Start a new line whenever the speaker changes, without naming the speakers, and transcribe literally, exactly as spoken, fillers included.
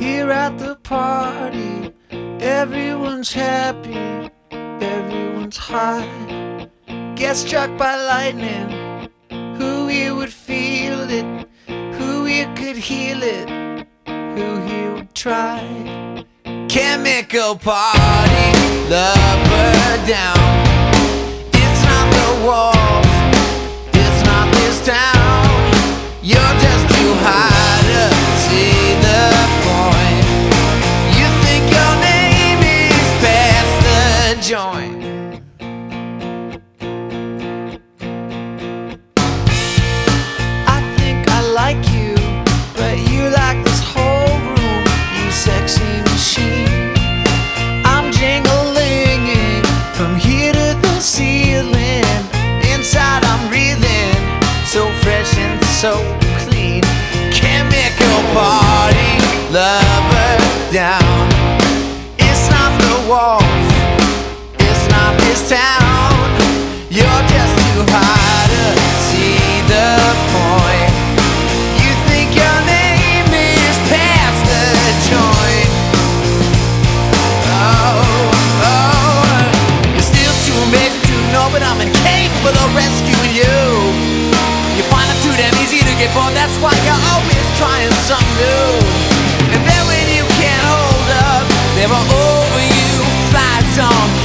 Here at the party, everyone's happy, everyone's high. Get struck by lightning, who here would feel it? Who here could heal it? Who here would try? Chemical party, lover down. It's not the walls, it's not this town. You're just too high to see the point. You think your name is past the joint. I think I like you, but you like this whole room, you sexy machine. I'm jingling from here to the ceiling. Inside I'm breathing, so fresh and so clean. Chemical party, lover down. It's not the walls, it's not this town. You're just too high to see the point. You think your name is past the joint. Oh, oh, you're still too amazing to know, but I'm incapable of rescuing you. You find it too damn easy to get bored, that's why you're always trying something new. And then when you can't hold up, there are over you flights on